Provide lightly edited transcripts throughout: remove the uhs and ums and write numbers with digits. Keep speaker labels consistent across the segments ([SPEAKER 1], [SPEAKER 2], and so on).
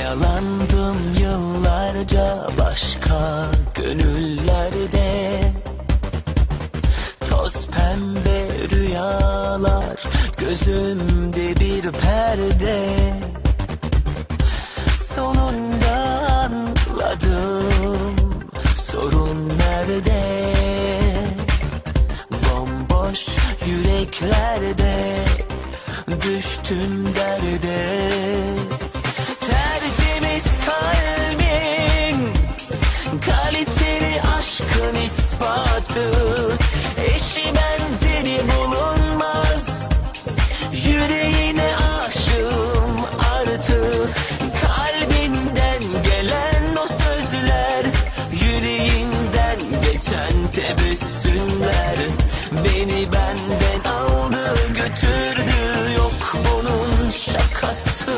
[SPEAKER 1] Oyalandım yıllarca başka gönüllerde, toz pembe rüyalar gözümde bir perde. Sonunda anladım sorun nerede, bomboş yüreklerde düştün derde. Tertemiz kalbin, kaliteli aşkın ispatı, eşi benzeri bulunmaz. Yüreğine aşığım artık, kalbinden gelen o sözler, yüreğinden geçen tebessümler beni benden aldı götürdü, yok bunun şakası.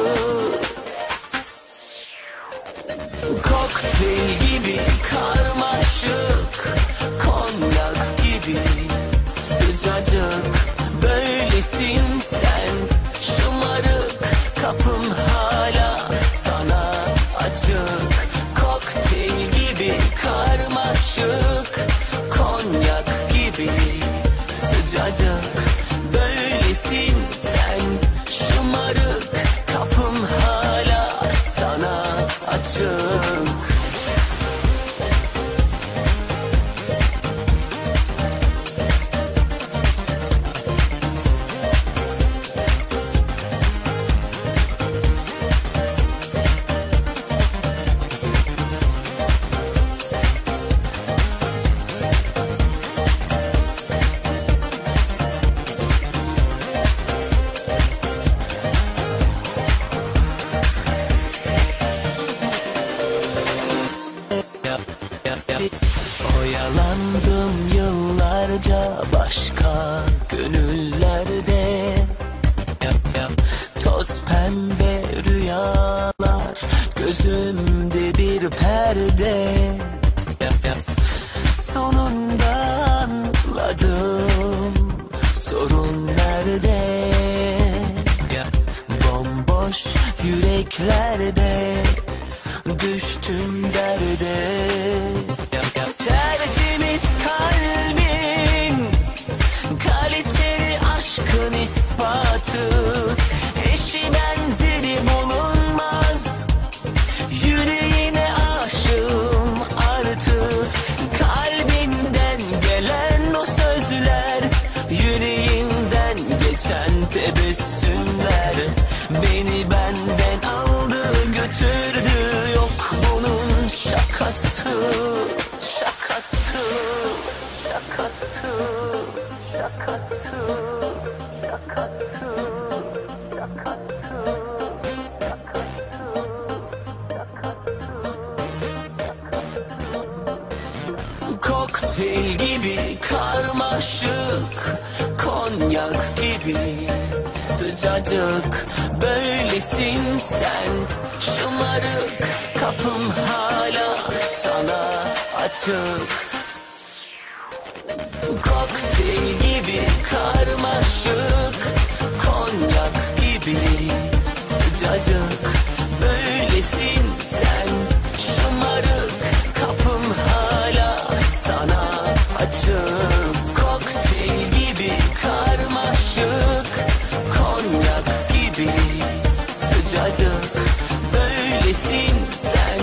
[SPEAKER 1] Kokteyl gibi karmaşık, konyak gibi sıcacık, böylesin sen şımarık, kapım hala sana açık. Kokteyl gibi karmaşık, konyak gibi sıcacık, böylesin sen şımarık, kapım hala sana açık. Oyalandım yıllarca başka gönüllerde, toz pembe rüyalar gözümde bir perde. Sonunda anladım sorun nerede, bomboş yüreklerde düştüm derde. Tertemiz kalbin, kaliteli aşkın ispatı, eşi benzeri bulunmaz. Yüreğine aşığım artık, kalbinden gelen o sözler, yüreğinden geçen tebessümler beni benden aldı götürdü, yok bunun şakası. Şakası, şakası, şakası, şakası, şakası, şakası. Kokteyl gibi karmaşık, konyak gibi sıcacık, böylesin sen şımarık, kapım hala sana açık. Kokteyl gibi karmaşık, konyak gibi sıcacık, böylesin sen şımarık, kapım hala sana açık. Kokteyl gibi karmaşık, konyak gibi sıcacık, böylesin sen